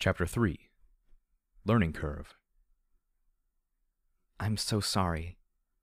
Chapter 3 Learning Curve. I'm so sorry.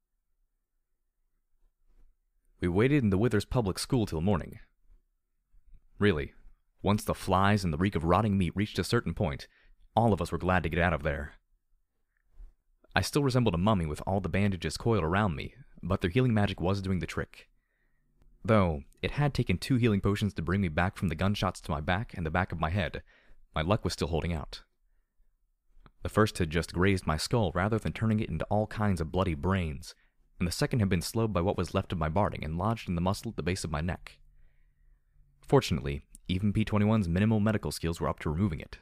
We waited in the Withers public school till morning. Really, once the flies and the reek of rotting meat reached a certain point, all of us were glad to get out of there. I still resembled a mummy with all the bandages coiled around me, but their healing magic was doing the trick. Though it had taken 2 healing potions to bring me back from the gunshots to my back and the back of my head, my luck was still holding out. The first had just grazed my skull rather than turning it into all kinds of bloody brains, and the second had been slowed by what was left of my barding and lodged in the muscle at the base of my neck. Fortunately, even P-21's minimal medical skills were up to removing it.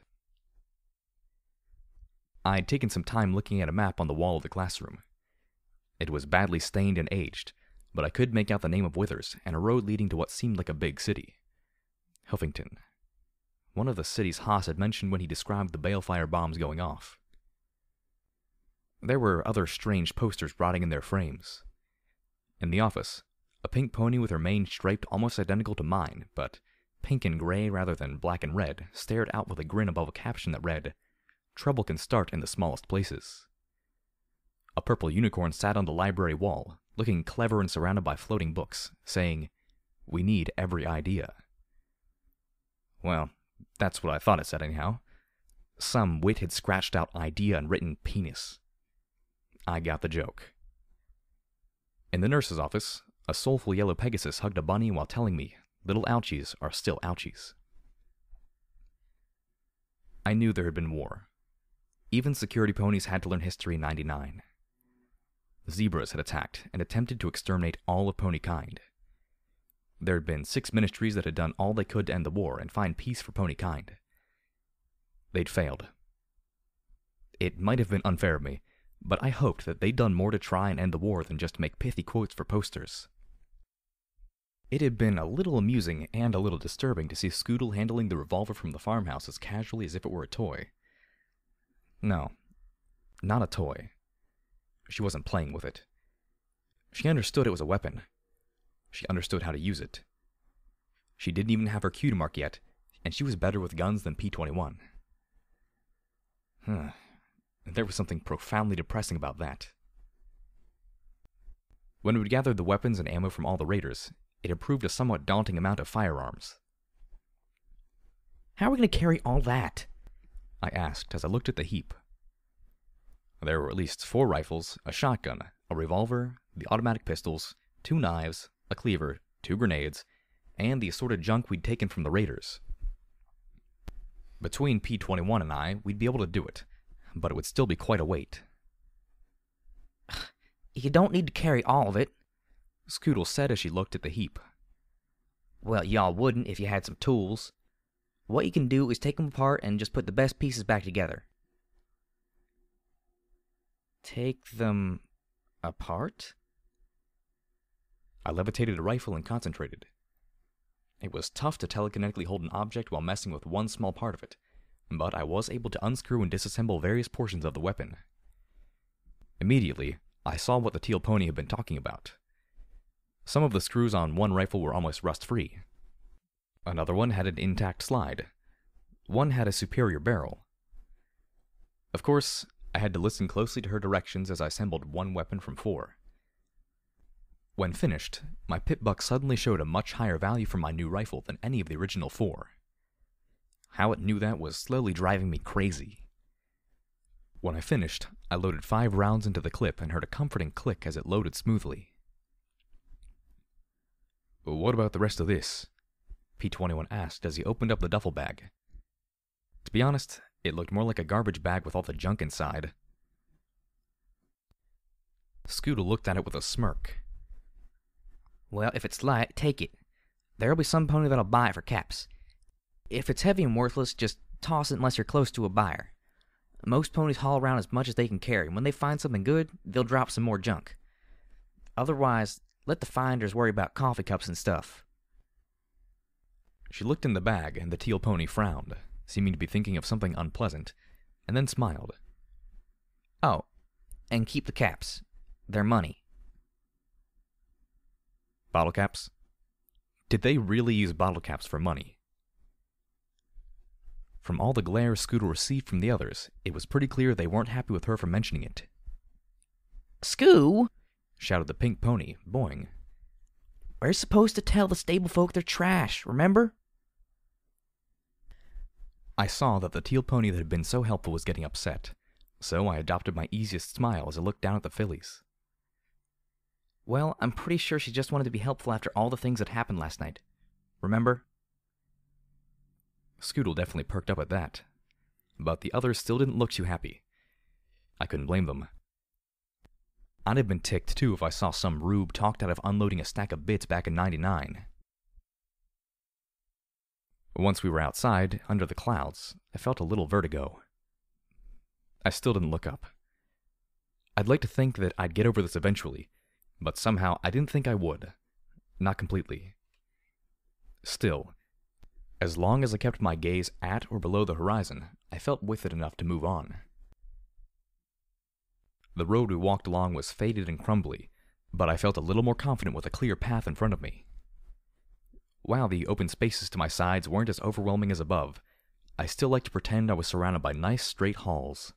I had taken some time looking at a map on the wall of the classroom. It was badly stained and aged, but I could make out the name of Withers and a road leading to what seemed like a big city. Huffington. One of the cities Haas had mentioned when he described the balefire bombs going off. There were other strange posters rotting in their frames. In the office, a pink pony with her mane striped almost identical to mine, but pink and gray rather than black and red, stared out with a grin above a caption that read, "Trouble can start in the smallest places." A purple unicorn sat on the library wall, looking clever and surrounded by floating books, saying, "We need every idea." Well, that's what I thought it said anyhow. Some wit had scratched out idea and written penis. I got the joke. In the nurse's office, a soulful yellow Pegasus hugged a bunny while telling me little ouchies are still ouchies. I knew there had been war. Even security ponies had to learn history in '99. Zebras had attacked and attempted to exterminate all of pony kind. There had been 6 ministries that had done all they could to end the war and find peace for pony kind. They'd failed. It might have been unfair of me, but I hoped that they'd done more to try and end the war than just make pithy quotes for posters. It had been a little amusing and a little disturbing to see Scoodle handling the revolver from the farmhouse as casually as if it were a toy. No, not a toy. She wasn't playing with it. She understood it was a weapon. She understood how to use it. She didn't even have her cue mark yet, and she was better with guns than P-21. There was something profoundly depressing about that. When we'd gathered the weapons and ammo from all the raiders, it had proved a somewhat daunting amount of firearms. How are we going to carry all that? I asked as I looked at the heap. There were at least 4 rifles, a shotgun, a revolver, the automatic pistols, 2 knives, a cleaver, 2 grenades, and the assorted junk we'd taken from the raiders. Between P-21 and I, we'd be able to do it, but it would still be quite a weight. You don't need to carry all of it, Scoodle said as she looked at the heap. Well, y'all wouldn't if you had some tools. What you can do is take them apart and just put the best pieces back together. Take them apart? I levitated a rifle and concentrated. It was tough to telekinetically hold an object while messing with one small part of it, but I was able to unscrew and disassemble various portions of the weapon. Immediately, I saw what the teal pony had been talking about. Some of the screws on one rifle were almost rust-free. Another one had an intact slide. One had a superior barrel. Of course, I had to listen closely to her directions as I assembled one weapon from 4. When finished, my pip-buck suddenly showed a much higher value for my new rifle than any of the original 4. How it knew that was slowly driving me crazy. When I finished, I loaded 5 rounds into the clip and heard a comforting click as it loaded smoothly. "What about the rest of this?" P-21 asked as he opened up the duffel bag. To be honest, it looked more like a garbage bag with all the junk inside. Scoodle looked at it with a smirk. Well, if it's light, take it. There'll be some pony that'll buy it for caps. If it's heavy and worthless, just toss it unless you're close to a buyer. Most ponies haul around as much as they can carry, and when they find something good, they'll drop some more junk. Otherwise, let the finders worry about coffee cups and stuff. She looked in the bag, and the teal pony frowned, seeming to be thinking of something unpleasant, and then smiled. Oh, and keep the caps. They're money. Bottle caps? Did they really use bottle caps for money? From all the glare Scootle received from the others, it was pretty clear they weren't happy with her for mentioning it. "Scoo!" shouted the pink pony, Boing. "We're supposed to tell the stable folk they're trash, remember?" I saw that the teal pony that had been so helpful was getting upset, so I adopted my easiest smile as I looked down at the fillies. "Well, I'm pretty sure she just wanted to be helpful after all the things that happened last night. Remember?" Scootle definitely perked up at that, but the others still didn't look too happy. I couldn't blame them. I'd have been ticked too if I saw some rube talked out of unloading a stack of bits back in '99. Once we were outside, under the clouds, I felt a little vertigo. I still didn't look up. I'd like to think that I'd get over this eventually, but somehow I didn't think I would. Not completely. Still, as long as I kept my gaze at or below the horizon, I felt with it enough to move on. The road we walked along was faded and crumbly, but I felt a little more confident with a clear path in front of me. While the open spaces to my sides weren't as overwhelming as above, I still liked to pretend I was surrounded by nice straight halls.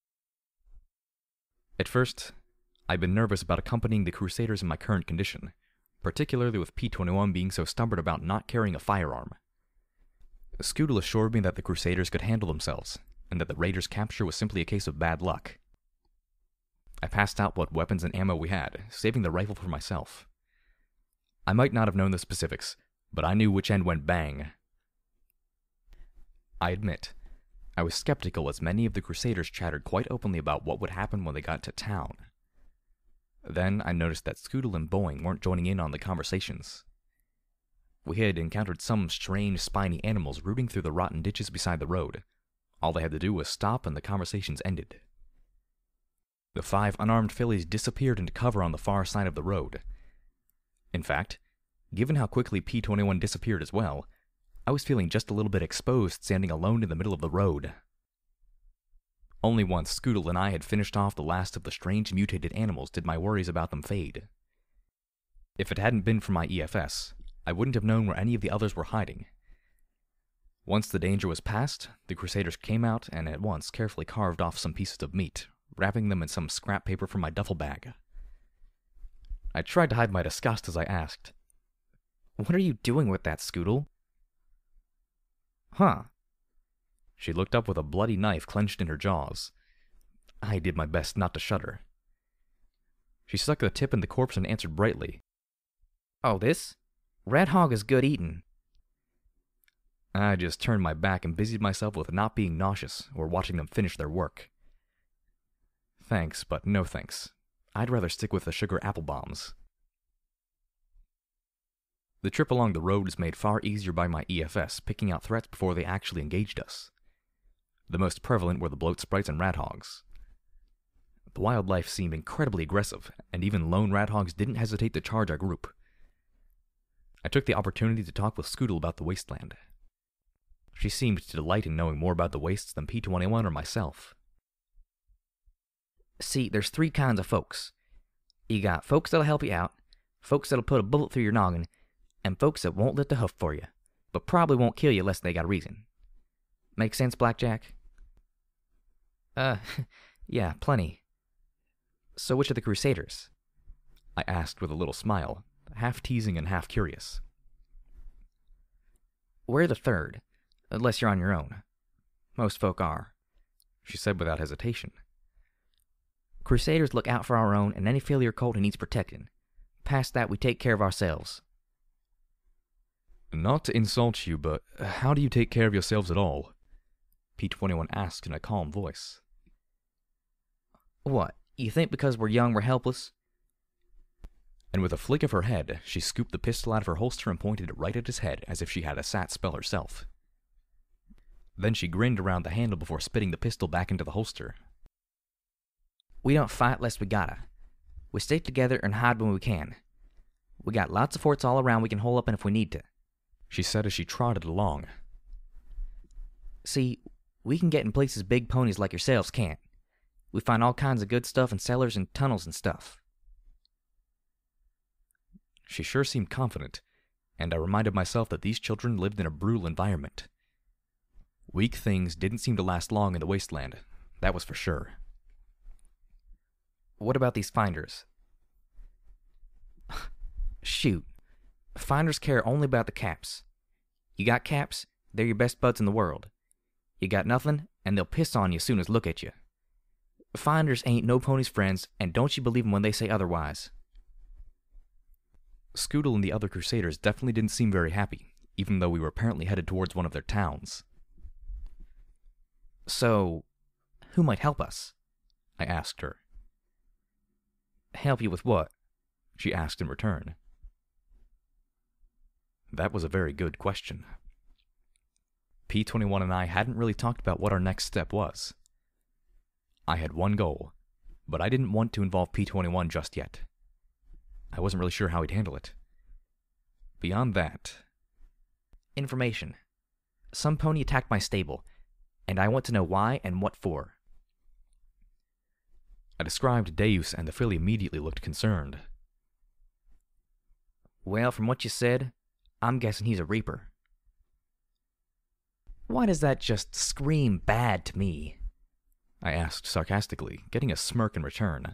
At first, I'd been nervous about accompanying the Crusaders in my current condition, particularly with P-21 being so stubborn about not carrying a firearm. Scootle assured me that the Crusaders could handle themselves, and that the Raiders' capture was simply a case of bad luck. I passed out what weapons and ammo we had, saving the rifle for myself. I might not have known the specifics, but I knew which end went bang. I admit, I was skeptical as many of the Crusaders chattered quite openly about what would happen when they got to town. Then I noticed that Scootle and Boing weren't joining in on the conversations. We had encountered some strange, spiny animals rooting through the rotten ditches beside the road. All they had to do was stop and the conversations ended. The 5 unarmed fillies disappeared into cover on the far side of the road. In fact, given how quickly P-21 disappeared as well, I was feeling just a little bit exposed standing alone in the middle of the road. Only once Scootle and I had finished off the last of the strange mutated animals did my worries about them fade. If it hadn't been for my EFS, I wouldn't have known where any of the others were hiding. Once the danger was past, the Crusaders came out and at once carefully carved off some pieces of meat, wrapping them in some scrap paper from my duffel bag. I tried to hide my disgust as I asked, "What are you doing with that, Scootle?" "Huh." She looked up with a bloody knife clenched in her jaws. I did my best not to shudder. She stuck the tip in the corpse and answered brightly, "Oh, this? Red hog is good eatin'." I just turned my back and busied myself with not being nauseous or watching them finish their work. Thanks, but no thanks. I'd rather stick with the sugar apple bombs. The trip along the road was made far easier by my EFS picking out threats before they actually engaged us. The most prevalent were the bloat sprites and rat hogs. The wildlife seemed incredibly aggressive, and even lone rat hogs didn't hesitate to charge our group. I took the opportunity to talk with Scootle about the wasteland. She seemed to delight in knowing more about the wastes than P-21 or myself. "See, there's 3 kinds of folks. You got folks that'll help you out, folks that'll put a bullet through your noggin, and folks that won't lift a hoof for you, but probably won't kill you unless they got a reason. Make sense, Blackjack?" Yeah, plenty. So which are the Crusaders?" I asked with a little smile, half teasing and half curious. "We're the 3rd, unless you're on your own. Most folk are," she said without hesitation. "Crusaders look out for our own and any failure cult who needs protecting. Past that, we take care of ourselves." Not to insult you, but how do you take care of yourselves at all? P-21 asked in a calm voice. "What, you think because we're young we're helpless?" And with a flick of her head, she scooped the pistol out of her holster and pointed it right at his head as if she had a SAT spell herself. Then she grinned around the handle before spitting the pistol back into the holster. "We don't fight lest we gotta. We stick together and hide when we can. We got lots of forts all around we can hole up in if we need to," she said as she trotted along. "See, we can get in places big ponies like yourselves can't. We find all kinds of good stuff in cellars and tunnels and stuff." She sure seemed confident, and I reminded myself that these children lived in a brutal environment. Weak things didn't seem to last long in the wasteland, that was for sure. What about these finders? Shoot. Finders care only about the caps. You got caps, they're your best buds in the world. You got nothing, and they'll piss on you as soon as look at you. Finders ain't no pony's friends, and don't you believe them when they say otherwise. Scootle and the other Crusaders definitely didn't seem very happy, even though we were apparently headed towards one of their towns. So, who might help us? I asked her. Help you with what? She asked in return. That was a very good question. P-21 and I hadn't really talked about what our next step was. I had one goal, but I didn't want to involve P-21 just yet. I wasn't really sure how he'd handle it. Beyond that... Information. Some pony attacked my stable, and I want to know why and what for. I described Deus, and the filly immediately looked concerned. Well, from what you said, I'm guessing he's a Reaper. Why does that just scream bad to me? I asked sarcastically, getting a smirk in return.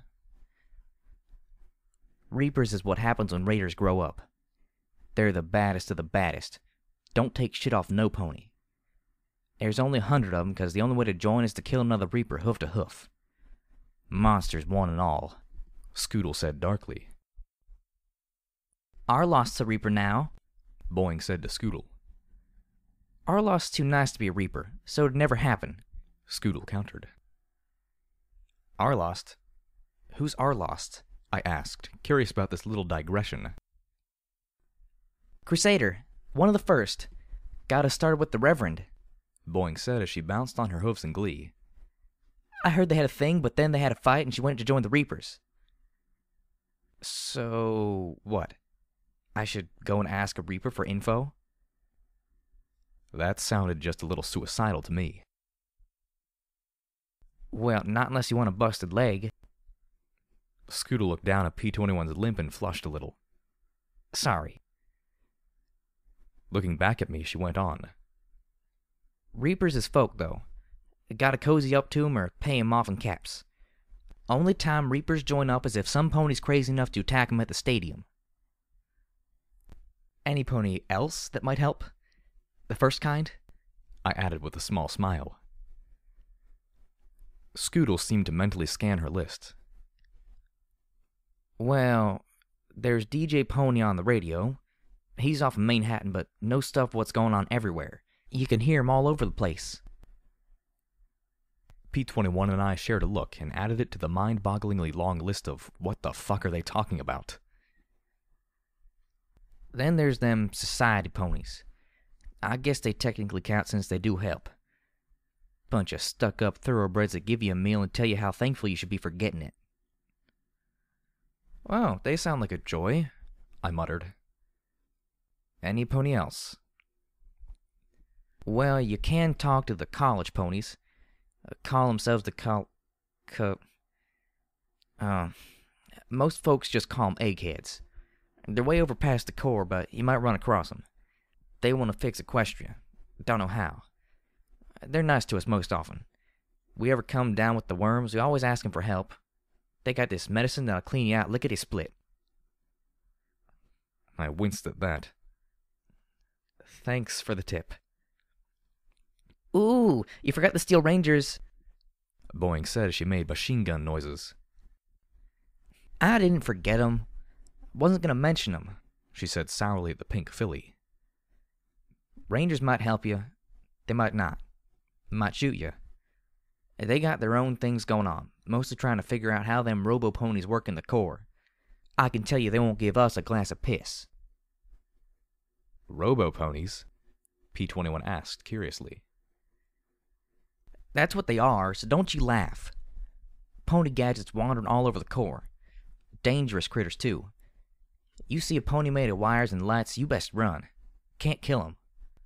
Reapers is what happens when raiders grow up. They're the baddest of the baddest. Don't take shit off no pony. There's only 100 of them because the only way to join is to kill another Reaper hoof to hoof. Monsters one and all, Scootle said darkly. Arlost's a Reaper now, Boing said to Scootle. Arlost's too nice to be a Reaper, so it'd never happen, Scootle countered. Arlost? Who's Arlost? I asked, curious about this little digression. Crusader, one of the first. Got us started with the Reverend, Boing said as she bounced on her hooves in glee. I heard they had a thing, but then they had a fight and she went to join the Reapers. So, what? I should go and ask a Reaper for info? That sounded just a little suicidal to me. Well, not unless you want a busted leg. Scootle looked down at P-21's limp and flushed a little. Sorry. Looking back at me, she went on. Reapers is folk, though. Gotta cozy up to 'em or pay 'em off in caps. Only time Reapers join up is if some pony's crazy enough to attack 'em at the stadium. Any pony else that might help? The first kind? I added with a small smile. Scootle seemed to mentally scan her list. Well, there's DJ Pony on the radio. He's off in Manhattan, but knows stuff what's going on everywhere. You can hear him all over the place. P-21 and I shared a look and added it to the mind-bogglingly long list of what the fuck are they talking about. Then there's them society ponies. I guess they technically count since they do help. Bunch of stuck-up thoroughbreds that give you a meal and tell you how thankful you should be for getting it. Well, they sound like a joy, I muttered. Any pony else? Well, you can talk to the college ponies. Call themselves the most folks just call them eggheads. They're way over past the core, but you might run across them. They want to fix Equestria. Don't know how. They're nice to us most often. We ever come down with the worms, we always ask them for help. They got this medicine that'll clean you out lickety-split. I winced at that. Thanks for the tip. Ooh, you forgot the Steel Rangers, Boing said as she made machine gun noises. I didn't forget 'em. Wasn't gonna mention 'em, she said sourly at the pink filly. Rangers might help you. They might not. Might shoot you. They got their own things going on, mostly trying to figure out how them robo-ponies work in the core. I can tell you they won't give us a glass of piss. Robo-ponies? P-21 asked curiously. That's what they are, so don't you laugh. Pony gadgets wandering all over the core. Dangerous critters, too. You see a pony made of wires and lights, you best run. Can't kill 'em.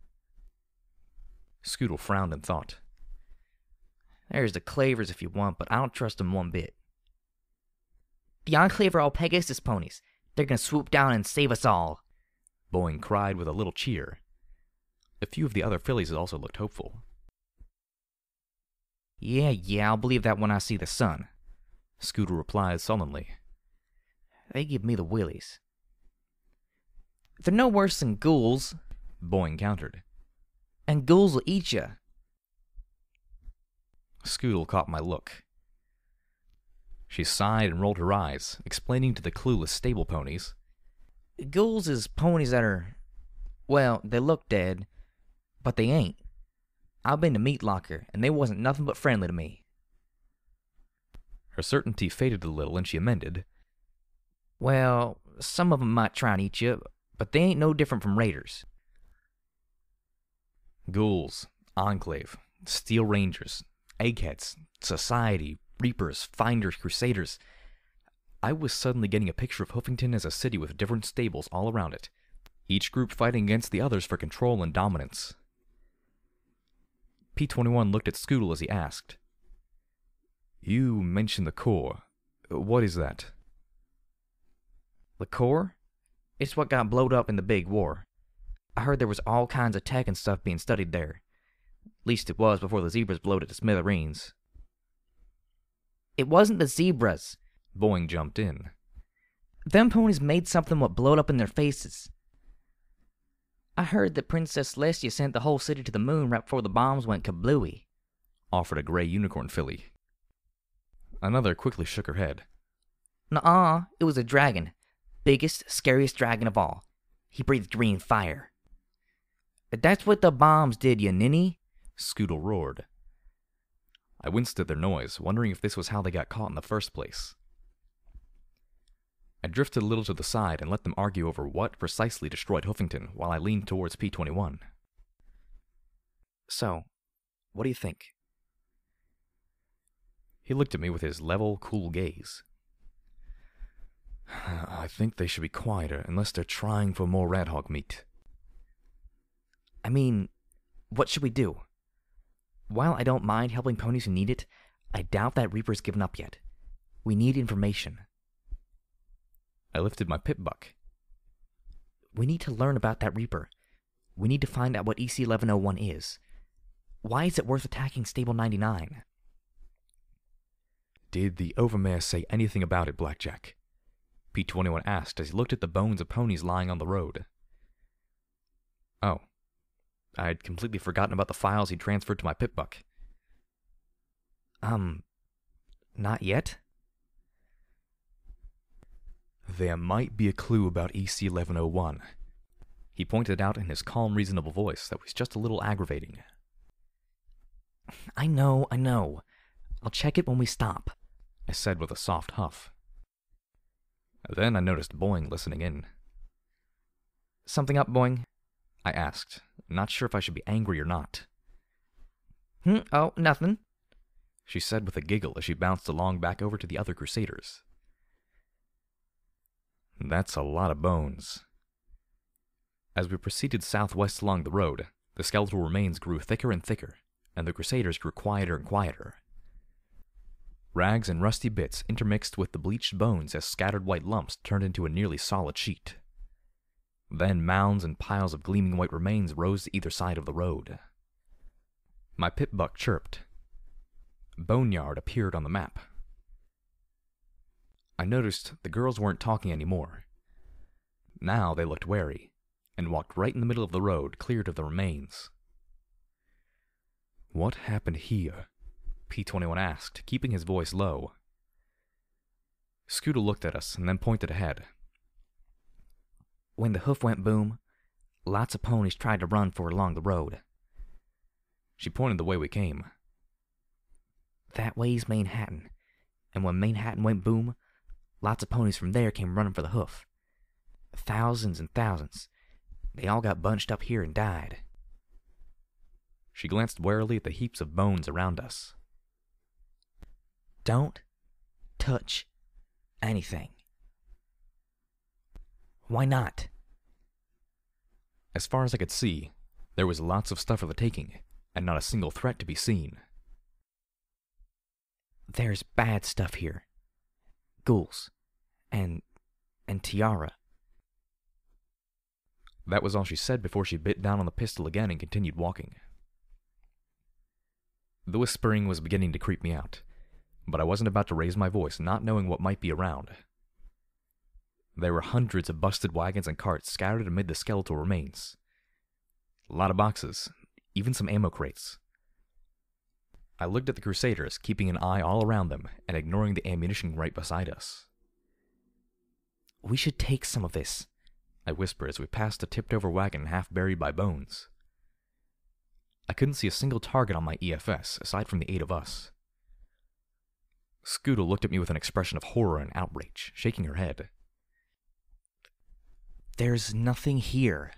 Scootle frowned in thought. There's the Clavers if you want, but I don't trust 'em one bit. The Enclave are all Pegasus ponies. They're gonna swoop down and save us all, Boing cried with a little cheer. A few of the other fillies also looked hopeful. Yeah, I'll believe that when I see the sun. Scooter replied sullenly. They give me the willies. They're no worse than ghouls, Boing countered. and ghouls will eat you. Scootle caught my look. She sighed and rolled her eyes, explaining to the clueless stable ponies. Ghouls is ponies that are, well, they look dead, but they ain't. I've been to Meat Locker, and they wasn't nothing but friendly to me. Her certainty faded a little, and she amended. Well, some of 'em might try and eat you, but they ain't no different from raiders. Ghouls, Enclave, Steel Rangers, Eggheads, Society, Reapers, Finders, Crusaders. I was suddenly getting a picture of Hoofington as a city with different stables all around it, each group fighting against the others for control and dominance. P-21 looked at Scootle as he asked, "You mentioned the Corps. What is that?" The Corps? It's what got blowed up in the big war. I heard there was all kinds of tech and stuff being studied there. Least it was before the zebras blowed it to smithereens. It wasn't the zebras. Boing jumped in. Them ponies made something what blowed up in their faces. I heard that Princess Celestia sent the whole city to the moon right before the bombs went kablooey. Offered a gray unicorn filly. Another quickly shook her head. Nuh-uh, it was a dragon. Biggest, scariest dragon of all. He breathed green fire. That's what the bombs did, you ninny. Scootle roared. I winced at their noise, wondering if this was how they got caught in the first place. I drifted a little to the side and let them argue over what precisely destroyed Hoofington while I leaned towards P-21. So, what do you think? He looked at me with his level, cool gaze. I think they should be quieter unless they're trying for more rat hog meat. I mean, what should we do? While I don't mind helping ponies who need it, I doubt that Reaper's given up yet. We need information. I lifted my pip buck. We need to learn about that Reaper. We need to find out what EC-1101 is. Why is it worth attacking Stable 99? Did the Overmare say anything about it, Blackjack? P-21 asked as he looked at the bones of ponies lying on the road. Oh. I'd completely forgotten about the files he'd transferred to my pip buck. Not yet? There might be a clue about EC-1101. He pointed out in his calm, reasonable voice that was just a little aggravating. I know. I'll check it when we stop, I said with a soft huff. Then I noticed Boing listening in. Something up, Boing? I asked, not sure if I should be angry or not. Oh, nothing, she said with a giggle as she bounced along back over to the other Crusaders. That's a lot of bones. As we proceeded southwest along the road, the skeletal remains grew thicker and thicker, and the Crusaders grew quieter and quieter. Rags and rusty bits intermixed with the bleached bones as scattered white lumps turned into a nearly solid sheet. Then mounds and piles of gleaming white remains rose to either side of the road. My pip buck chirped. Boneyard appeared on the map. I noticed the girls weren't talking anymore. Now they looked wary, and walked right in the middle of the road, cleared of the remains. What happened here? P-21 asked, keeping his voice low. Scooter looked at us and then pointed ahead. When the hoof went boom, lots of ponies tried to run for it along the road. She pointed the way we came. That way's Manhattan, and when Manhattan went boom, lots of ponies from there came running for the hoof. Thousands and thousands. They all got bunched up here and died. She glanced warily at the heaps of bones around us. Don't touch anything. Why not? As far as I could see, there was lots of stuff for the taking, and not a single threat to be seen. There's bad stuff here. Ghouls. And Tiara. That was all she said before she bit down on the pistol again and continued walking. The whispering was beginning to creep me out, but I wasn't about to raise my voice, not knowing what might be around. There were hundreds of busted wagons and carts scattered amid the skeletal remains. A lot of boxes, even some ammo crates. I looked at the Crusaders, keeping an eye all around them and ignoring the ammunition right beside us. "We should take some of this," I whispered as we passed a tipped-over wagon half buried by bones. I couldn't see a single target on my EFS, aside from the 8 of us. Scoodle looked at me with an expression of horror and outrage, shaking her head. "There's nothing here."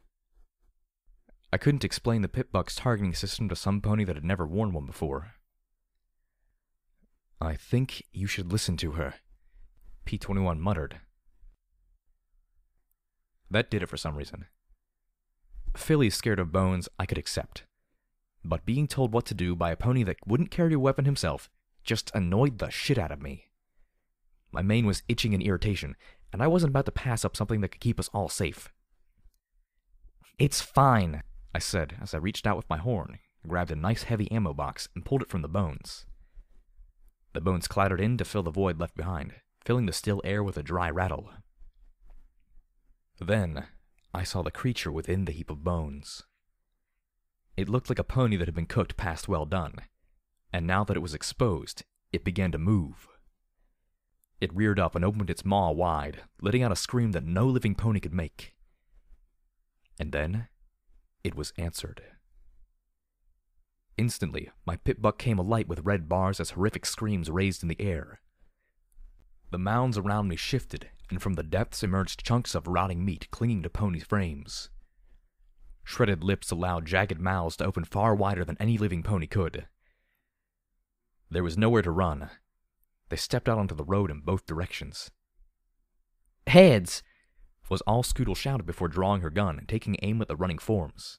I couldn't explain the Pip-Buck's targeting system to some pony that had never worn one before. "I think you should listen to her," P-21 muttered. That did it for some reason. Philly scared of bones I could accept, but being told what to do by a pony that wouldn't carry a weapon himself just annoyed the shit out of me. My mane was itching in irritation, and I wasn't about to pass up something that could keep us all safe. "It's fine," I said as I reached out with my horn, grabbed a nice heavy ammo box, and pulled it from the bones. The bones clattered in to fill the void left behind, filling the still air with a dry rattle. Then, I saw the creature within the heap of bones. It looked like a pony that had been cooked past well done, and now that it was exposed, it began to move. It reared up and opened its maw wide, letting out a scream that no living pony could make. And then, it was answered. Instantly, my Pip-Buck came alight with red bars as horrific screams raised in the air. The mounds around me shifted, and from the depths emerged chunks of rotting meat clinging to ponies' frames. Shredded lips allowed jagged mouths to open far wider than any living pony could. There was nowhere to run. They stepped out onto the road in both directions. "Heads!" was all Scoodle shouted before drawing her gun and taking aim at the running forms.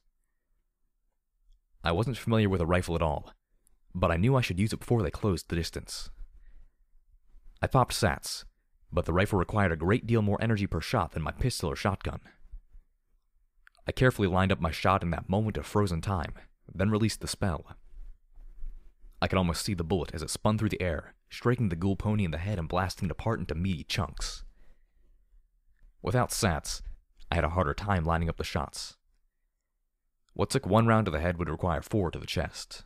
I wasn't familiar with a rifle at all, but I knew I should use it before they closed the distance. I popped Sats, but the rifle required a great deal more energy per shot than my pistol or shotgun. I carefully lined up my shot in that moment of frozen time, then released the spell. I could almost see the bullet as it spun through the air, striking the ghoul pony in the head and blasting it apart into meaty chunks. Without Sats, I had a harder time lining up the shots. What took 1 round to the head would require 4 to the chest.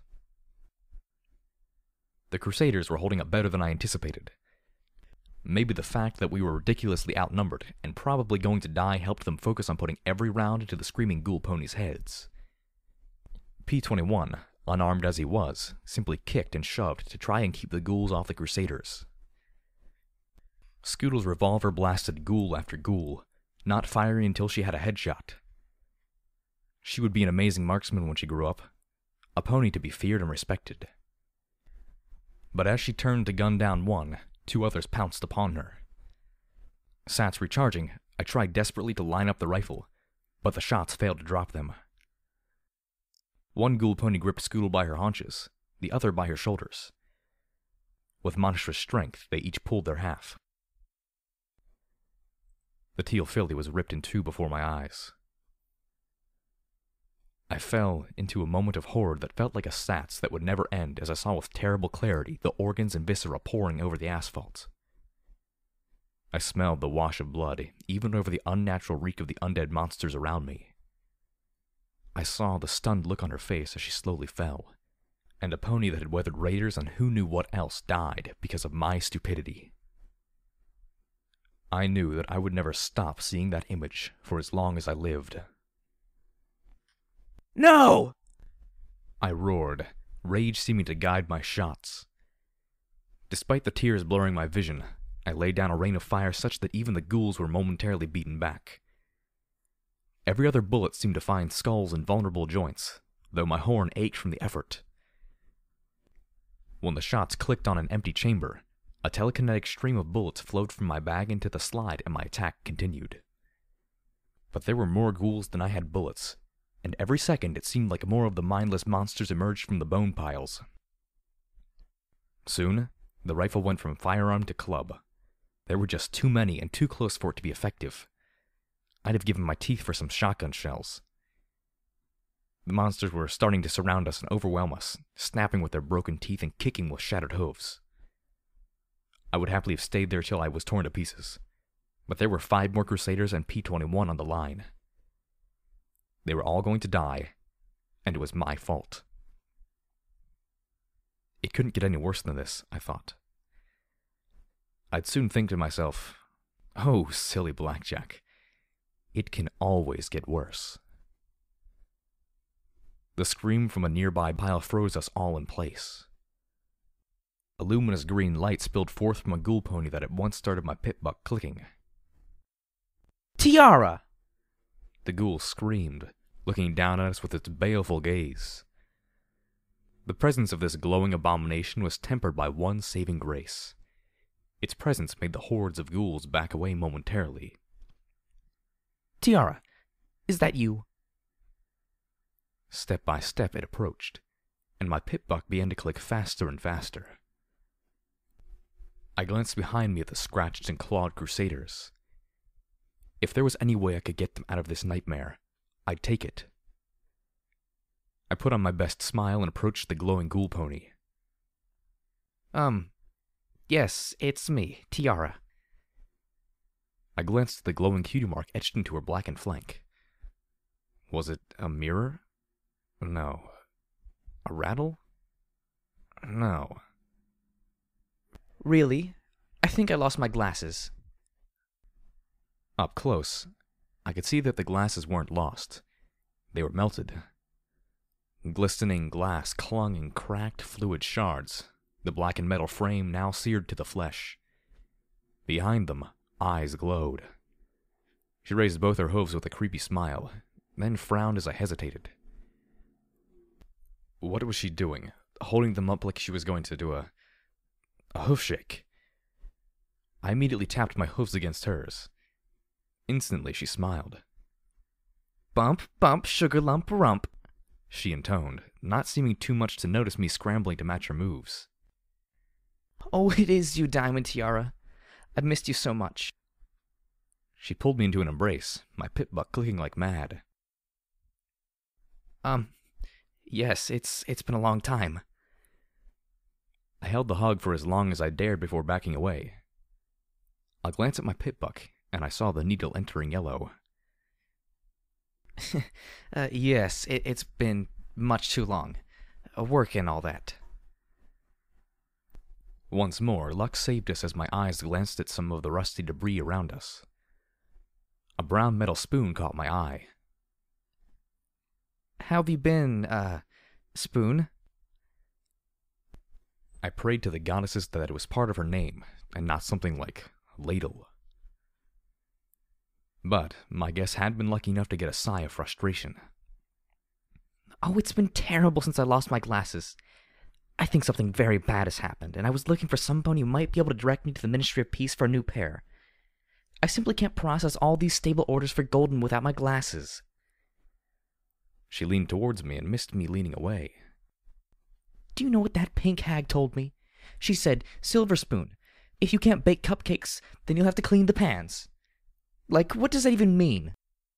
The Crusaders were holding up better than I anticipated. Maybe the fact that we were ridiculously outnumbered and probably going to die helped them focus on putting every round into the screaming ghoul ponies' heads. P-21, unarmed as he was, simply kicked and shoved to try and keep the ghouls off the Crusaders. Scoodle's revolver blasted ghoul after ghoul, not firing until she had a headshot. She would be an amazing marksman when she grew up, a pony to be feared and respected. But as she turned to gun down one, 2 others pounced upon her. Sats recharging, I tried desperately to line up the rifle, but the shots failed to drop them. One ghoul pony gripped Scoodle by her haunches, the other by her shoulders. With monstrous strength, they each pulled their half. The teal filly was ripped in 2 before my eyes. I fell into a moment of horror that felt like a Sats that would never end as I saw with terrible clarity the organs and viscera pouring over the asphalt. I smelled the wash of blood, even over the unnatural reek of the undead monsters around me. I saw the stunned look on her face as she slowly fell, and a pony that had weathered raiders and who knew what else died because of my stupidity. I knew that I would never stop seeing that image for as long as I lived. "No!" I roared, rage seeming to guide my shots. Despite the tears blurring my vision, I laid down a rain of fire such that even the ghouls were momentarily beaten back. Every other bullet seemed to find skulls and vulnerable joints, though my horn ached from the effort. When the shots clicked on an empty chamber, a telekinetic stream of bullets flowed from my bag into the slide and my attack continued. But there were more ghouls than I had bullets, and every second it seemed like more of the mindless monsters emerged from the bone piles. Soon, the rifle went from firearm to club. There were just too many and too close for it to be effective. I'd have given my teeth for some shotgun shells. The monsters were starting to surround us and overwhelm us, snapping with their broken teeth and kicking with shattered hooves. I would happily have stayed there till I was torn to pieces, but there were 5 more Crusaders and P-21 on the line. They were all going to die, and it was my fault. It couldn't get any worse than this, I thought. I'd soon think to myself, oh, silly Blackjack, it can always get worse. The scream from a nearby pile froze us all in place. A luminous green light spilled forth from a ghoul pony that at once started my pit buck clicking. Tiara! The ghoul screamed, looking down at us with its baleful gaze. The presence of this glowing abomination was tempered by one saving grace. Its presence made the hordes of ghouls back away momentarily. Tiara, is that you? Step by step it approached, and my pit buck began to click faster and faster. I glanced behind me at the scratched and clawed Crusaders. If there was any way I could get them out of this nightmare, I'd take it. I put on my best smile and approached the glowing ghoul pony. Yes, it's me, Tiara. I glanced at the glowing cutie mark etched into her blackened flank. Was it a mirror? No. A rattle? No. Really? I think I lost my glasses. Up close, I could see that the glasses weren't lost. They were melted. Glistening glass clung in cracked fluid shards, the blackened metal frame now seared to the flesh. Behind them, eyes glowed. She raised both her hooves with a creepy smile, then frowned as I hesitated. What was she doing? Holding them up like she was going to do a hoof shake. I immediately tapped my hooves against hers. Instantly she smiled. Bump, bump, sugar lump, rump, she intoned, not seeming too much to notice me scrambling to match her moves. Oh, it is you, Diamond Tiara. I've missed you so much. She pulled me into an embrace, my pit buck clicking like mad. Yes, it's been a long time. I held the hug for as long as I dared before backing away. I glanced at my pit buck, and I saw the needle entering yellow. Yes, it's been much too long. Work and all that. Once more, luck saved us as my eyes glanced at some of the rusty debris around us. A brown metal spoon caught my eye. How have you been, Spoon? I prayed to the goddesses that it was part of her name, and not something like ladle. But my guess had been lucky enough to get a sigh of frustration. Oh, it's been terrible since I lost my glasses. I think something very bad has happened, and I was looking for somebody who might be able to direct me to the Ministry of Peace for a new pair. I simply can't process all these stable orders for Golden without my glasses. She leaned towards me and missed me leaning away. Do you know what that pink hag told me? She said, Silver Spoon, if you can't bake cupcakes, then you'll have to clean the pans. Like, what does that even mean?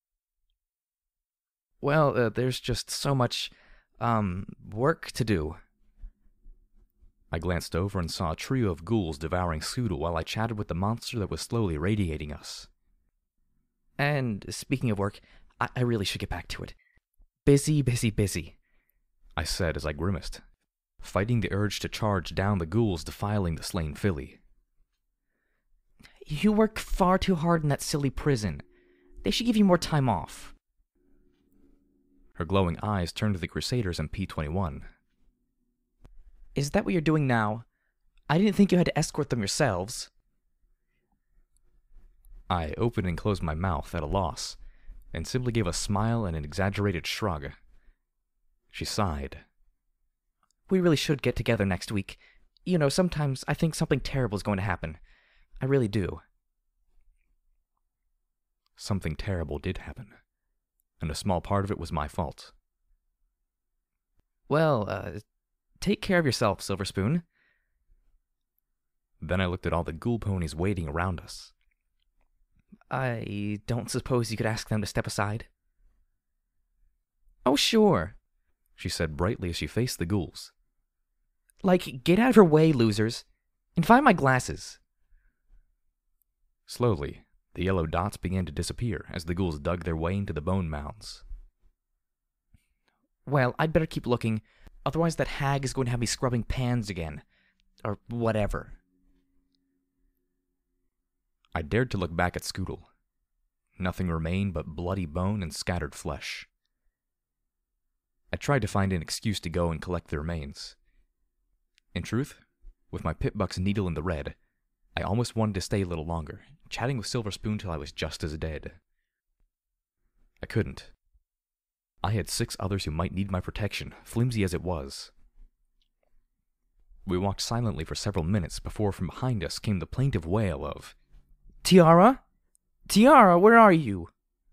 Well, there's just so much, work to do. I glanced over and saw a trio of ghouls devouring Soodle while I chatted with the monster that was slowly radiating us. And speaking of work, I really should get back to it. Busy, busy, busy, I said as I grimaced, fighting the urge to charge down the ghouls defiling the slain filly. You work far too hard in that silly prison. They should give you more time off. Her glowing eyes turned to the Crusaders and P-21. Is that what you're doing now? I didn't think you had to escort them yourselves. I opened and closed my mouth at a loss, and simply gave a smile and an exaggerated shrug. She sighed. We really should get together next week. You know, sometimes I think something terrible is going to happen. I really do. Something terrible did happen, and a small part of it was my fault. Well, take care of yourself, Silver Spoon. Then I looked at all the ghoul ponies waiting around us. I don't suppose you could ask them to step aside? Oh, sure, she said brightly as she faced the ghouls. Like, get out of her way, losers, and find my glasses. Slowly, the yellow dots began to disappear as the ghouls dug their way into the bone mounds. Well, I'd better keep looking, otherwise that hag is going to have me scrubbing pans again. Or whatever. I dared to look back at Scootle. Nothing remained but bloody bone and scattered flesh. I tried to find an excuse to go and collect the remains. In truth, with my Pip-Buck's needle in the red, I almost wanted to stay a little longer, chatting with Silver Spoon till I was just as dead. I couldn't. I had 6 others who might need my protection, flimsy as it was. We walked silently for several minutes before from behind us came the plaintive wail of, Tiara? Tiara, where are you?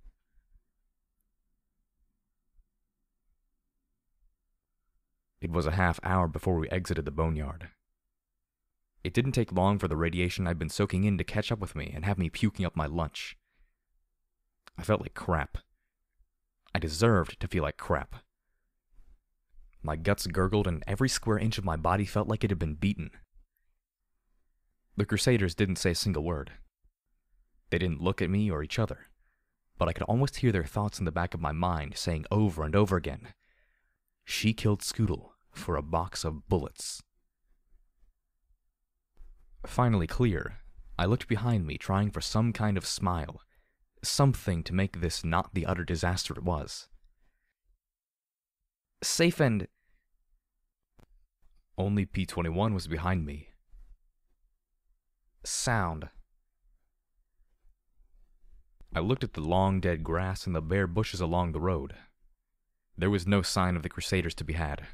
It was a half hour before we exited the boneyard. It didn't take long for the radiation I'd been soaking in to catch up with me and have me puking up my lunch. I felt like crap. I deserved to feel like crap. My guts gurgled and every square inch of my body felt like it had been beaten. The Crusaders didn't say a single word. They didn't look at me or each other, but I could almost hear their thoughts in the back of my mind saying over and over again, "She killed Scootle for a box of bullets." Finally clear, I looked behind me trying for some kind of smile, something to make this not the utter disaster it was. Safe and... Only P-21 was behind me. Sound. I looked at the long dead grass and the bare bushes along the road. There was no sign of the Crusaders to be had.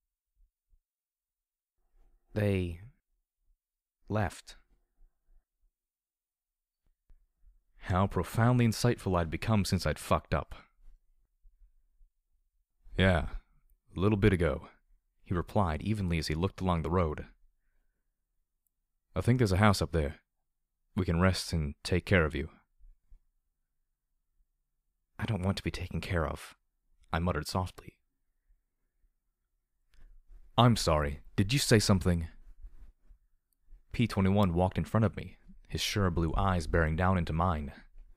They... left. How profoundly insightful I'd become since I'd fucked up. Yeah, a little bit ago, he replied evenly as he looked along the road. I think there's a house up there. We can rest and take care of you. I don't want to be taken care of, I muttered softly. I'm sorry, did you say something? P-21 walked in front of me, his sure blue eyes bearing down into mine.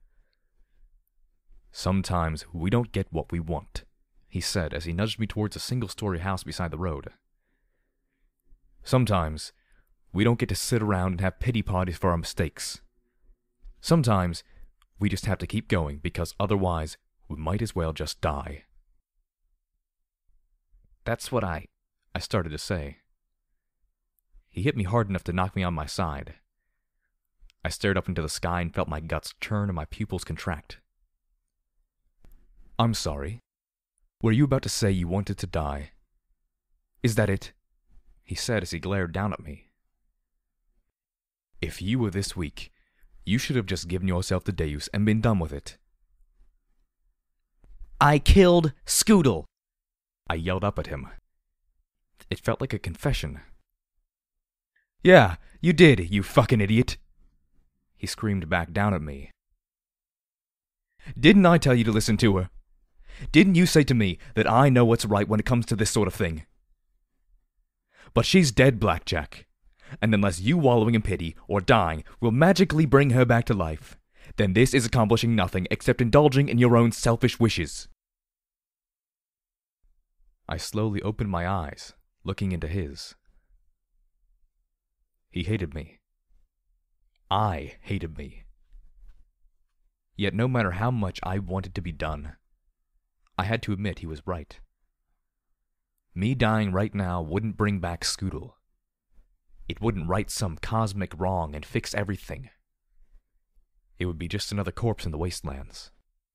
Sometimes we don't get what we want, he said as he nudged me towards a single-story house beside the road. Sometimes we don't get to sit around and have pity parties for our mistakes. Sometimes we just have to keep going because otherwise we might as well just die. That's what I started to say. He hit me hard enough to knock me on my side. I stared up into the sky and felt my guts churn and my pupils contract. I'm sorry. Were you about to say you wanted to die? Is that it? He said as he glared down at me. If you were this weak, you should have just given yourself to Deus and been done with it. I killed Scootle, I yelled up at him. It felt like a confession. Yeah, you did, you fucking idiot, he screamed back down at me. Didn't I tell you to listen to her? Didn't you say to me that I know what's right when it comes to this sort of thing? But she's dead, Blackjack, and unless you wallowing in pity or dying will magically bring her back to life, then this is accomplishing nothing except indulging in your own selfish wishes. I slowly opened my eyes, looking into his. He hated me. I hated me. Yet no matter how much I wanted to be done, I had to admit he was right. Me dying right now wouldn't bring back Scootle. It wouldn't right some cosmic wrong and fix everything. It would be just another corpse in the wastelands.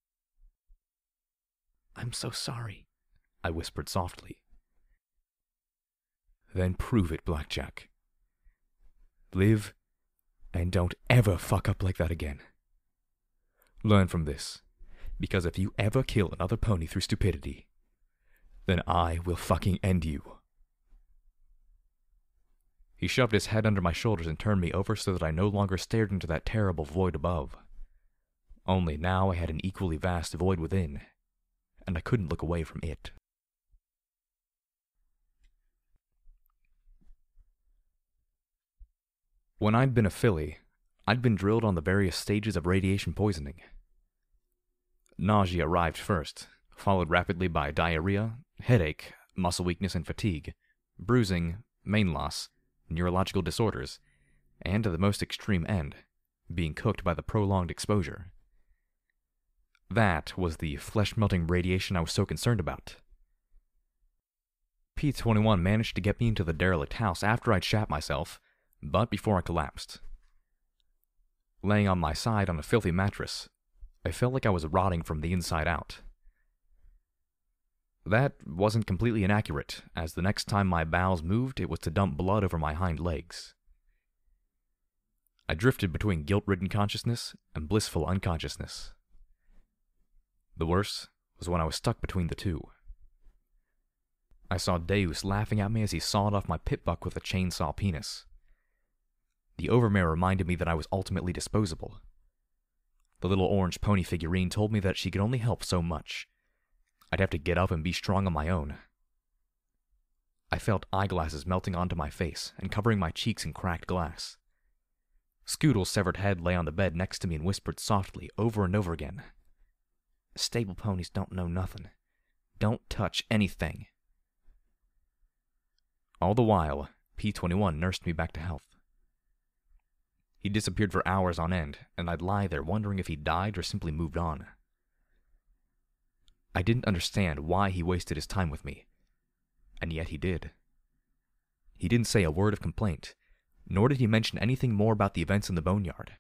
I'm so sorry, I whispered softly. Then prove it, Blackjack. Live, and don't ever fuck up like that again. Learn from this, because if you ever kill another pony through stupidity, then I will fucking end you. He shoved his head under my shoulders and turned me over so that I no longer stared into that terrible void above. Only now I had an equally vast void within, and I couldn't look away from it. When I'd been a filly, I'd been drilled on the various stages of radiation poisoning. Nausea arrived first, followed rapidly by diarrhea, headache, muscle weakness and fatigue, bruising, main loss, neurological disorders, and to the most extreme end, being cooked by the prolonged exposure. That was the flesh-melting radiation I was so concerned about. P-21 managed to get me into the derelict house after I'd shat myself, but before I collapsed. Laying on my side on a filthy mattress, I felt like I was rotting from the inside out. That wasn't completely inaccurate, as the next time my bowels moved, it was to dump blood over my hind legs. I drifted between guilt-ridden consciousness and blissful unconsciousness. The worst was when I was stuck between the two. I saw Deus laughing at me as he sawed off my pit buck with a chainsaw penis. The overmare reminded me that I was ultimately disposable. The little orange pony figurine told me that she could only help so much. I'd have to get up and be strong on my own. I felt eyeglasses melting onto my face and covering my cheeks in cracked glass. Scoodle's severed head lay on the bed next to me and whispered softly over and over again, "Stable ponies don't know nothing. Don't touch anything." All the while, P-21 nursed me back to health. He disappeared for hours on end, and I'd lie there wondering if he died or simply moved on. I didn't understand why he wasted his time with me, and yet he did. He didn't say a word of complaint, nor did he mention anything more about the events in the boneyard.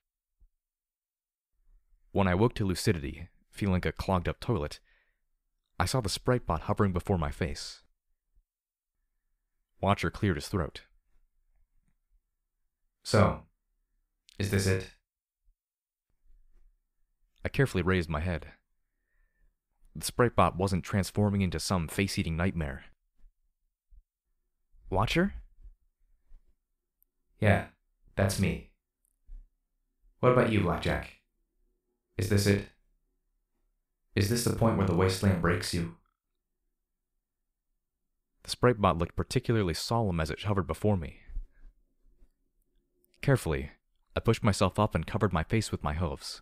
When I woke to lucidity, feeling like a clogged-up toilet, I saw the Sprite Bot hovering before my face. Watcher cleared his throat. "So, is this it?" I carefully raised my head. The Sprite Bot wasn't transforming into some face-eating nightmare. Watcher? "Yeah, that's me. What about you, Blackjack? Is this it? Is this the point where the wasteland breaks you?" The Sprite Bot looked particularly solemn as it hovered before me. Carefully, I pushed myself up and covered my face with my hooves.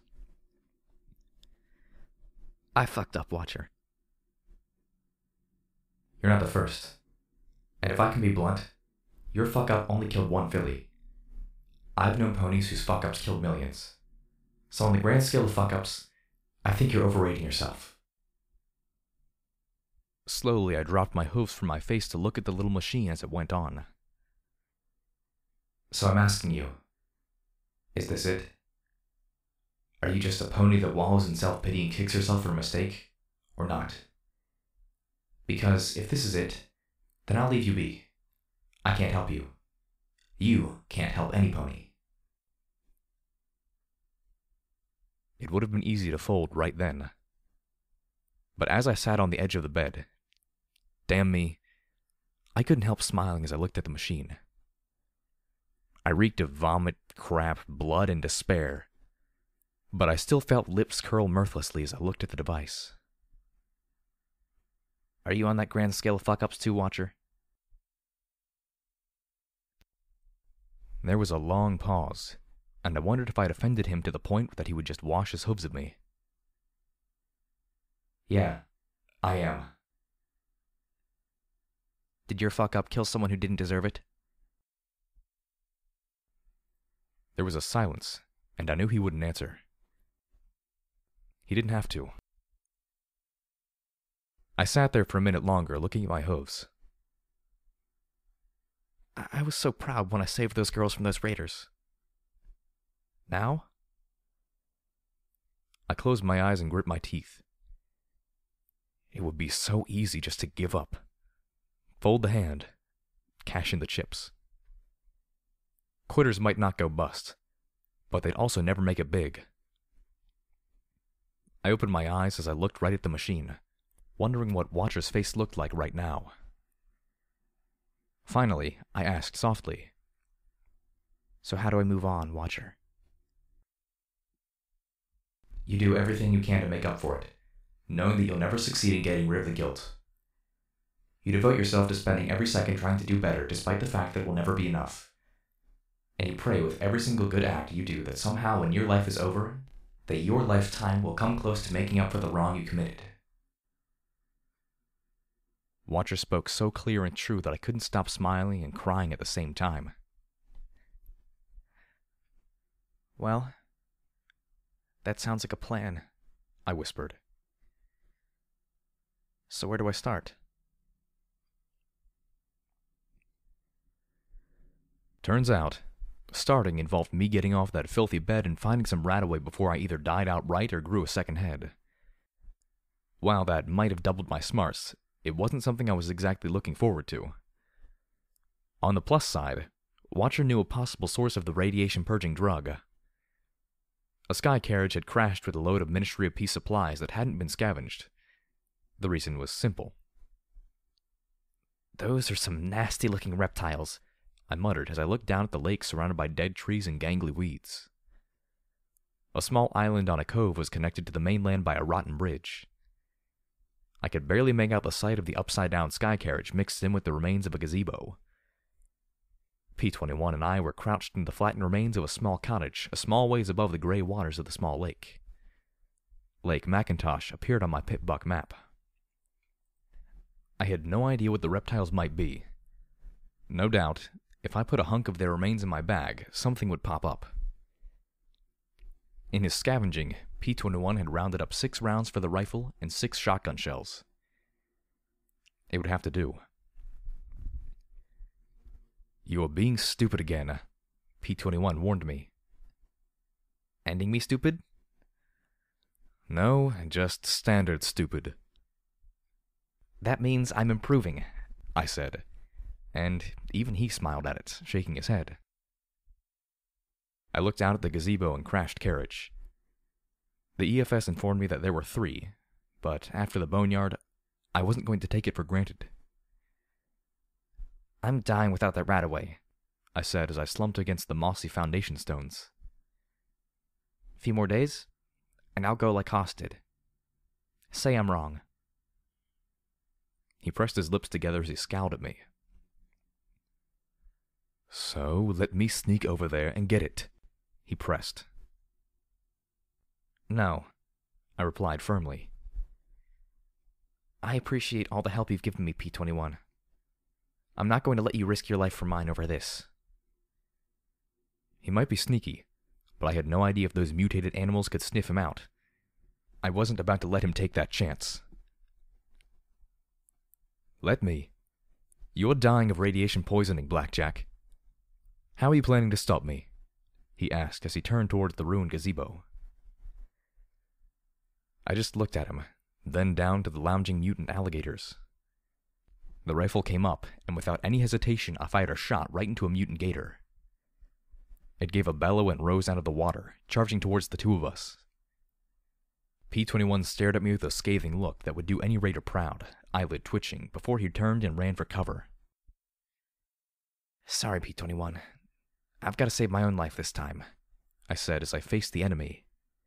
I fucked up, Watcher. "You're not the first. And if I can be blunt, your fuck-up only killed one filly. I've known ponies whose fuck-ups killed millions. So on the grand scale of fuck-ups, I think you're overrating yourself." Slowly, I dropped my hooves from my face to look at the little machine as it went on. "So I'm asking you, is this it? Are you just a pony that wallows in self-pity and kicks herself for a mistake, or not? Because if this is it, then I'll leave you be. I can't help you. You can't help any pony." It would have been easy to fold right then. But as I sat on the edge of the bed, damn me, I couldn't help smiling as I looked at the machine. I reeked of vomit, crap, blood, and despair, but I still felt lips curl mirthlessly as I looked at the device. Are you on that grand scale of fuck-ups too, Watcher? There was a long pause, and I wondered if I'd offended him to the point that he would just wash his hooves of me. "Yeah, I am." Did your fuck-up kill someone who didn't deserve it? There was a silence, and I knew he wouldn't answer. He didn't have to. I sat there for a minute longer, looking at my hooves. I was so proud when I saved those girls from those raiders. Now? I closed my eyes and grit my teeth. It would be so easy just to give up. Fold the hand. Cash in the chips. Quitters might not go bust, but they'd also never make it big. I opened my eyes as I looked right at the machine, wondering what Watcher's face looked like right now. Finally, I asked softly, "So how do I move on, Watcher?" "You do everything you can to make up for it. knowing that you'll never succeed in getting rid of the guilt. You devote yourself to spending every second trying to do better despite the fact that it will never be enough. And you pray with every single good act you do that somehow when your life is over, that your lifetime will come close to making up for the wrong you committed. Watcher spoke so clear and true that I couldn't stop smiling and crying at the same time. Well, that sounds like a plan, I whispered. So where do I start? Turns out, starting involved me getting off that filthy bed and finding some Radaway before I either died outright or grew a second head. While that might have doubled my smarts, it wasn't something I was exactly looking forward to. On the plus side, Watcher knew a possible source of the radiation-purging drug. A sky carriage had crashed with a load of Ministry of Peace supplies that hadn't been scavenged. The reason was simple. "Those are some nasty-looking reptiles," I muttered as I looked down at the lake surrounded by dead trees and gangly weeds. A small island on a cove was connected to the mainland by a rotten bridge. I could barely make out the sight of the upside-down sky carriage mixed in with the remains of a gazebo. P-21 and I were crouched in the flattened remains of a small cottage a small ways above the gray waters of the small lake. Lake McIntosh appeared on my Pip-Buck map. I had no idea what the reptiles might be. No doubt, if I put a hunk of their remains in my bag, something would pop up. In his scavenging, P-21 had rounded up 6 rounds for the rifle and 6 shotgun shells. It would have to do. "You are being stupid again," P-21 warned me. "Ending me stupid?" "No, just standard stupid." "That means I'm improving," I said, and even he smiled at it, shaking his head. I looked out at the gazebo and crashed carriage. The EFS informed me that there were 3, but after the boneyard, I wasn't going to take it for granted. "I'm dying without that Radaway," I said as I slumped against the mossy foundation stones. "A few more days, and I'll go like Haas did. Say I'm wrong." He pressed his lips together as he scowled at me. "So let me sneak over there and get it," he pressed. "No," I replied firmly. "I appreciate all the help you've given me, P-21. I'm not going to let you risk your life for mine over this." He might be sneaky, but I had no idea if those mutated animals could sniff him out. I wasn't about to let him take that chance. "Let me. You're dying of radiation poisoning, Blackjack. How are you planning to stop me?" he asked as he turned towards the ruined gazebo. I just looked at him, then down to the lounging mutant alligators. The rifle came up, and without any hesitation, I fired a shot right into a mutant gator. It gave a bellow and rose out of the water, charging towards the 2 of us. P-21 stared at me with a scathing look that would do any raider proud, eyelid twitching, before he turned and ran for cover. "Sorry, P-21. I've got to save my own life this time," I said as I faced the enemy.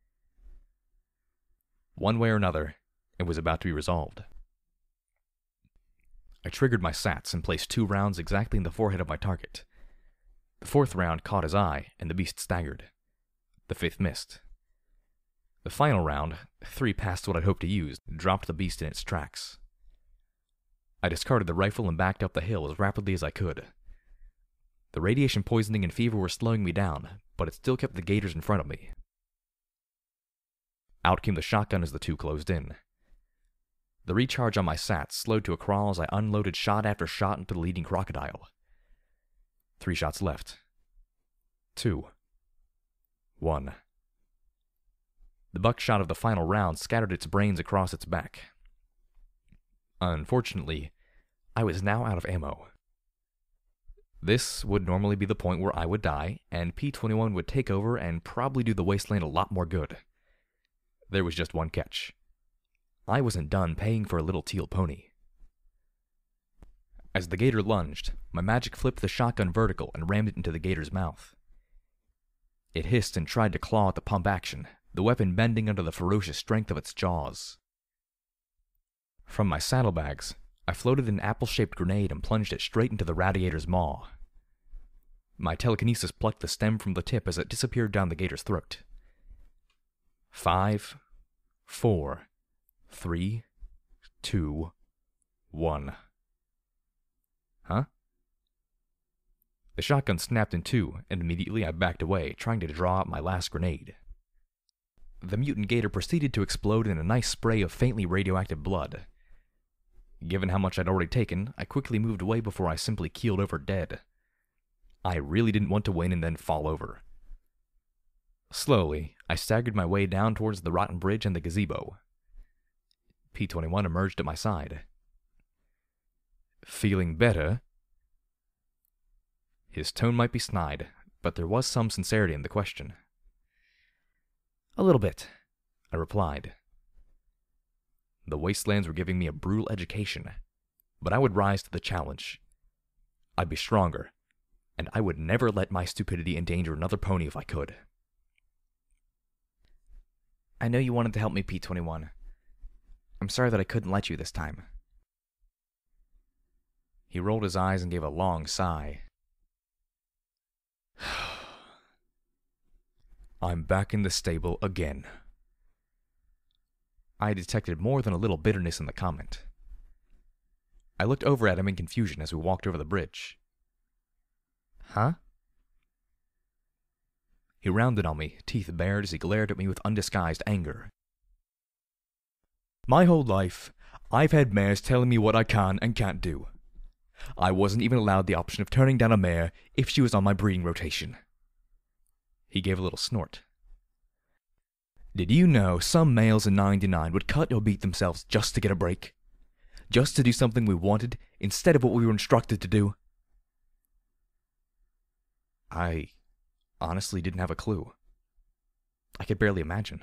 One way or another, it was about to be resolved. I triggered my SATs and placed 2 rounds exactly in the forehead of my target. The 4th round caught his eye, and the beast staggered. The 5th missed. The final round, 3 past what I'd hoped to use, dropped the beast in its tracks. I discarded the rifle and backed up the hill as rapidly as I could. The radiation poisoning and fever were slowing me down, but it still kept the gators in front of me. Out came the shotgun as the 2 closed in. The recharge on my SAT slowed to a crawl as I unloaded shot after shot into the leading crocodile. 3 shots left. 2. 1. The buckshot of the final round scattered its brains across its back. Unfortunately, I was now out of ammo. This would normally be the point where I would die, and P-21 would take over and probably do the wasteland a lot more good. There was just one catch. I wasn't done paying for a little teal pony. As the gator lunged, my magic flipped the shotgun vertical and rammed it into the gator's mouth. It hissed and tried to claw at the pump action, the weapon bending under the ferocious strength of its jaws. From my saddlebags, I floated an apple-shaped grenade and plunged it straight into the radiator's maw. My telekinesis plucked the stem from the tip as it disappeared down the gator's throat. 5, 4, 3, 2, 1. Huh? The shotgun snapped in two, and immediately I backed away, trying to draw out my last grenade. The mutant gator proceeded to explode in a nice spray of faintly radioactive blood. Given how much I'd already taken, I quickly moved away before I simply keeled over dead. I really didn't want to win and then fall over. Slowly, I staggered my way down towards the rotten bridge and the gazebo. P-21 emerged at my side. Feeling better? His tone might be snide, but there was some sincerity in the question. A little bit, I replied. The wastelands were giving me a brutal education, but I would rise to the challenge. I'd be stronger, and I would never let my stupidity endanger another pony if I could. I know you wanted to help me, P-21. I'm sorry that I couldn't let you this time. He rolled his eyes and gave a long sigh. I'm back in the stable again. I detected more than a little bitterness in the comment. I looked over at him in confusion as we walked over the bridge. Huh? He rounded on me, teeth bared as he glared at me with undisguised anger. My whole life, I've had mares telling me what I can and can't do. I wasn't even allowed the option of turning down a mare if she was on my breeding rotation. He gave a little snort. Did you know some males in 99 would cut or beat themselves just to get a break? Just to do something we wanted instead of what we were instructed to do? I honestly didn't have a clue. I could barely imagine.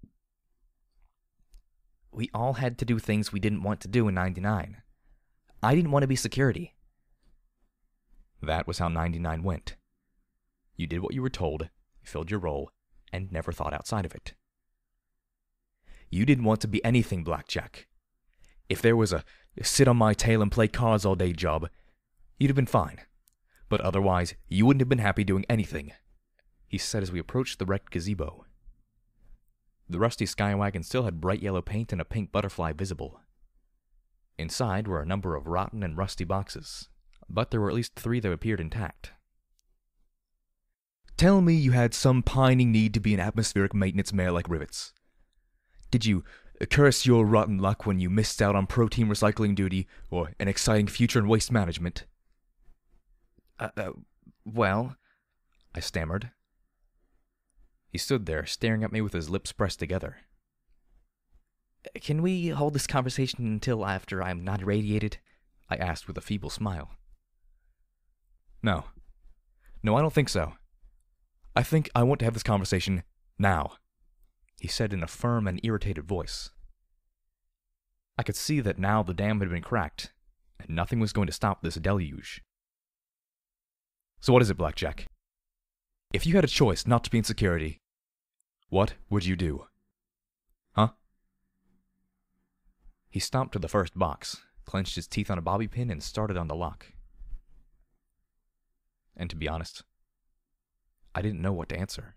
We all had to do things we didn't want to do in 99. I didn't want to be security. That was how 99 went. You did what you were told, filled your role, and never thought outside of it. You didn't want to be anything, Blackjack. If there was a sit on my tail and play cards all day job, you'd have been fine. But otherwise, you wouldn't have been happy doing anything, he said as we approached the wrecked gazebo. The rusty Skywagon still had bright yellow paint and a pink butterfly visible. Inside were a number of rotten and rusty boxes, but there were at least 3 that appeared intact. Tell me you had some pining need to be an atmospheric maintenance mare like Rivets. Did you curse your rotten luck when you missed out on protein recycling duty or an exciting future in waste management? Well, I stammered. He stood there, staring at me with his lips pressed together. Can we hold this conversation until after I'm not irradiated? I asked with a feeble smile. No, I don't think so. I think I want to have this conversation now, he said in a firm and irritated voice. I could see that now the dam had been cracked, and nothing was going to stop this deluge. So what is it, Blackjack? If you had a choice not to be in security, what would you do? Huh? He stomped to the first box, clenched his teeth on a bobby pin, and started on the lock. And to be honest, I didn't know what to answer.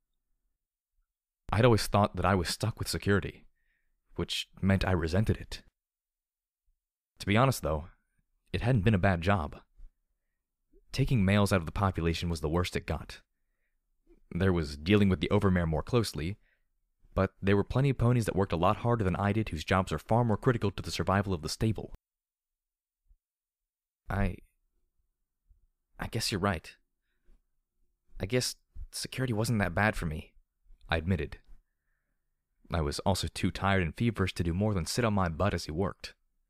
I'd always thought that I was stuck with security, which meant I resented it. To be honest, though, it hadn't been a bad job. Taking males out of the population was the worst it got. There was dealing with the overmare more closely, but there were plenty of ponies that worked a lot harder than I did whose jobs are far more critical to the survival of the stable. I guess you're right. I guess security wasn't that bad for me, I admitted. I was also too tired and feverish to do more than sit on my butt as he worked.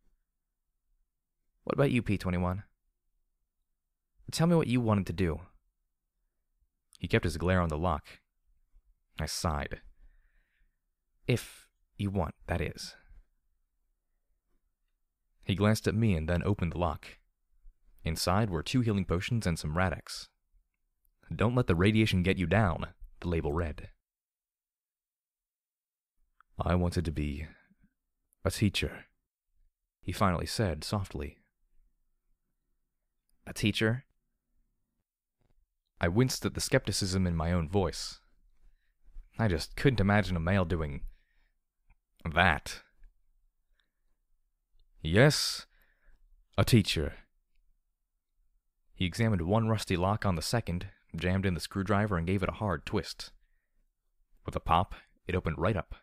What about you, P-21? Tell me what you wanted to do. He kept his glare on the lock. I sighed. If you want, that is. He glanced at me and then opened the lock. Inside were 2 healing potions and some Rad-X. Don't let the radiation get you down, the label read. I wanted to be a teacher, he finally said softly. A teacher? I winced at the skepticism in my own voice. I just couldn't imagine a male doing that. Yes, a teacher. He examined one rusty lock on the second, jammed in the screwdriver, and gave it a hard twist. With a pop, it opened right up.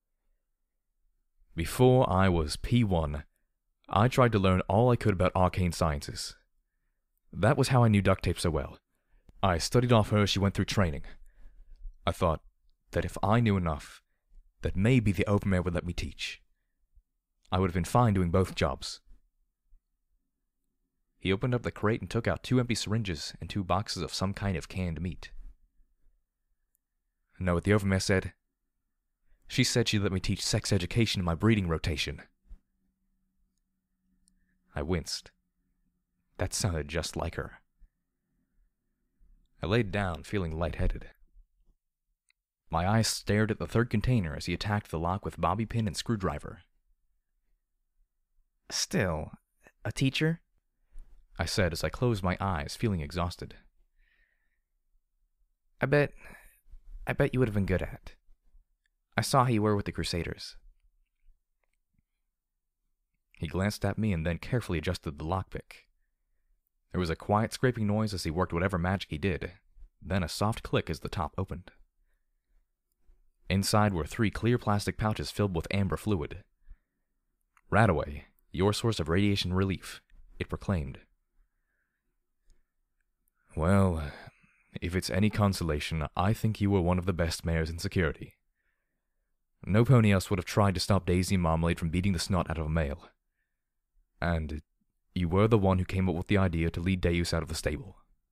Before I was P1, I tried to learn all I could about arcane sciences. That was how I knew duct tape so well. I studied off her as she went through training. I thought that if I knew enough, that maybe the open air would let me teach. I would have been fine doing both jobs. He opened up the crate and took out 2 empty syringes and 2 boxes of some kind of canned meat. Know what the overmare said? She said she'd let me teach sex education in my breeding rotation. I winced. That sounded just like her. I laid down, feeling lightheaded. My eyes stared at the third container as he attacked the lock with bobby pin and screwdriver. Still, a teacher? I said as I closed my eyes, feeling exhausted. I bet you would have been good at it. I saw how you were with the Crusaders. He glanced at me and then carefully adjusted the lockpick. There was a quiet scraping noise as he worked whatever magic he did, then a soft click as the top opened. Inside were 3 clear plastic pouches filled with amber fluid. Radaway, your source of radiation relief, it proclaimed. Well, if it's any consolation, I think you were one of the best mares in security. No pony else would have tried to stop Daisy and Marmalade from beating the snot out of a male. And you were the one who came up with the idea to lead Deus out of the stable.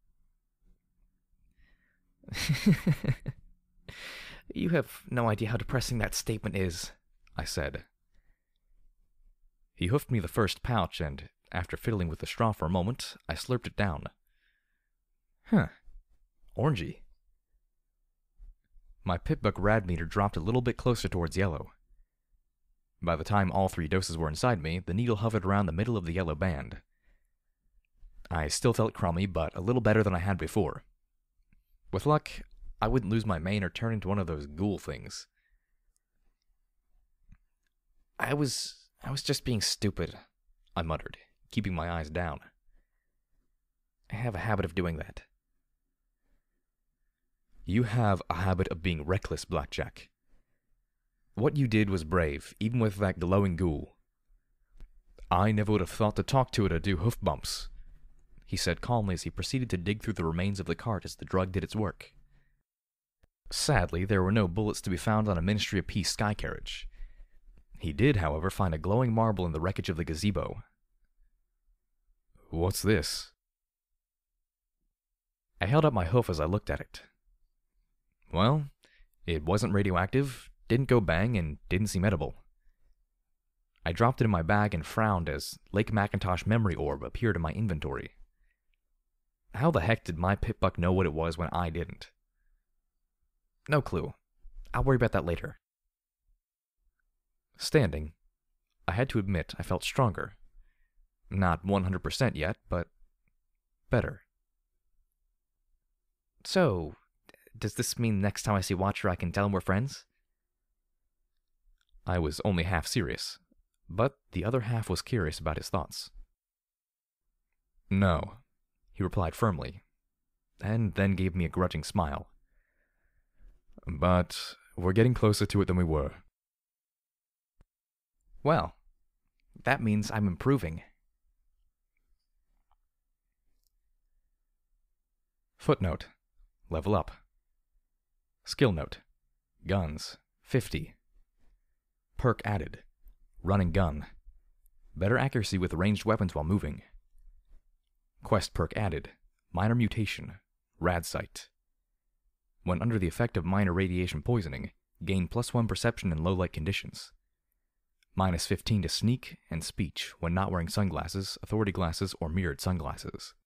You have no idea how depressing that statement is, I said. He hoofed me the first pouch, and after fiddling with the straw for a moment, I slurped it down. Huh. Orangey. My Pip-Buck rad meter dropped a little bit closer towards yellow. By the time all 3 doses were inside me, the needle hovered around the middle of the yellow band. I still felt crummy, but a little better than I had before. With luck, I wouldn't lose my mane or turn into one of those ghoul things. I was just being stupid, I muttered, keeping my eyes down. I have a habit of doing that. You have a habit of being reckless, Blackjack. What you did was brave, even with that glowing ghoul. I never would have thought to talk to it or do hoof bumps, he said calmly as he proceeded to dig through the remains of the cart as the drug did its work. Sadly, there were no bullets to be found on a Ministry of Peace sky carriage. He did, however, find a glowing marble in the wreckage of the gazebo. What's this? I held up my hoof as I looked at it. Well, it wasn't radioactive, didn't go bang, and didn't seem edible. I dropped it in my bag and frowned as Lake Macintosh Memory Orb appeared in my inventory. How the heck did my Pip-Buck know what it was when I didn't? No clue. I'll worry about that later. Standing, I had to admit I felt stronger. Not 100% yet, but better. So, does this mean next time I see Watcher I can tell him we're friends? I was only half serious, but the other half was curious about his thoughts. No, he replied firmly, and then gave me a grudging smile. But we're getting closer to it than we were. Well, that means I'm improving. Footnote: level up. Skill note: guns, 50. Perk added: running gun. Better accuracy with ranged weapons while moving. Quest perk added: minor mutation, rad sight. When under the effect of minor radiation poisoning, gain +1 perception in low light conditions. -15 to sneak and speech when not wearing sunglasses, authority glasses, or mirrored sunglasses.